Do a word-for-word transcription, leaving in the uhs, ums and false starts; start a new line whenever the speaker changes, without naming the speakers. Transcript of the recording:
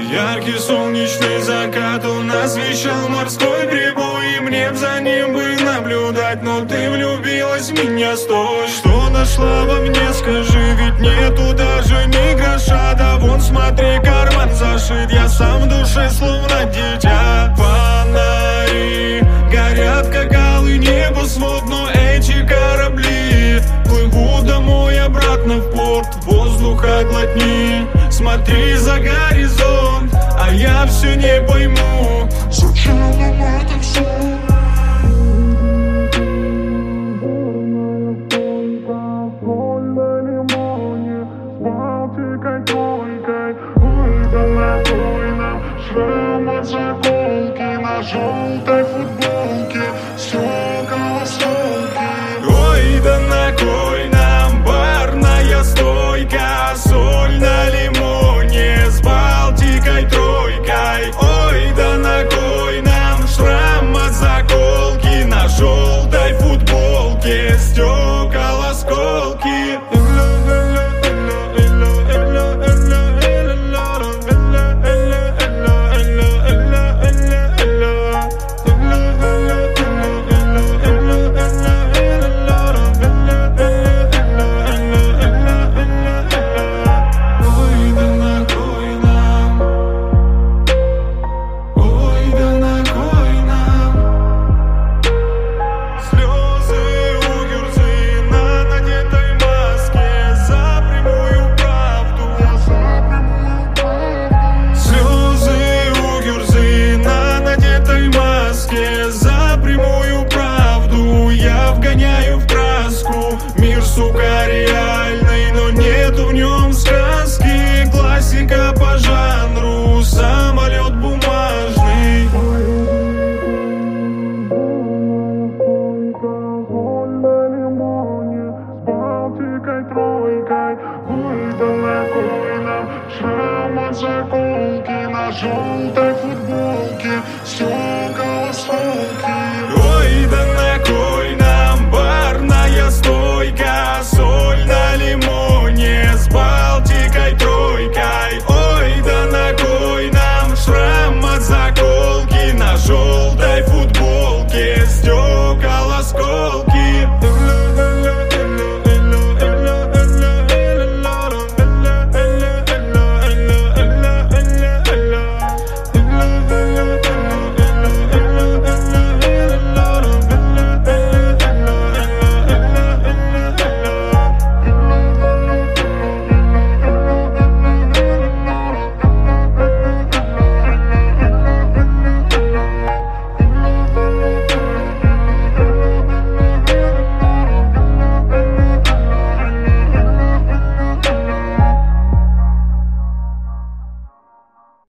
Яркий солнечный закат, он освещал морской прибой, и мне б за ним бы наблюдать, но ты влюбилась в меня, стой. Что нашла во мне, скажи, ведь нету даже ни гроша. Да вон смотри, карман зашит, я сам в душе словно дитя. Фонари горят, как алый небосвод, но эти корабли плывут домой обратно в порт. Воздуха глотни, смотри за горизонт, а я все не пойму, зачем нам это все? Шрам от заколки на желтой футболке, стекла осколки. Ой, да на кой нам барная стойка, соль на лимоне с Балтикой тройкой. Ой, да на кой нам шрам от заколки на желтой футболке, стекла осколки. За прямую правду я вгоняю в краску. Мир, сука, реальный, но нету в нем сказки. Классика по жанру, самолет бумажный. С Балтикой тройкой. Ой, да на кой нам шрам от заколки на желтой футболке. Все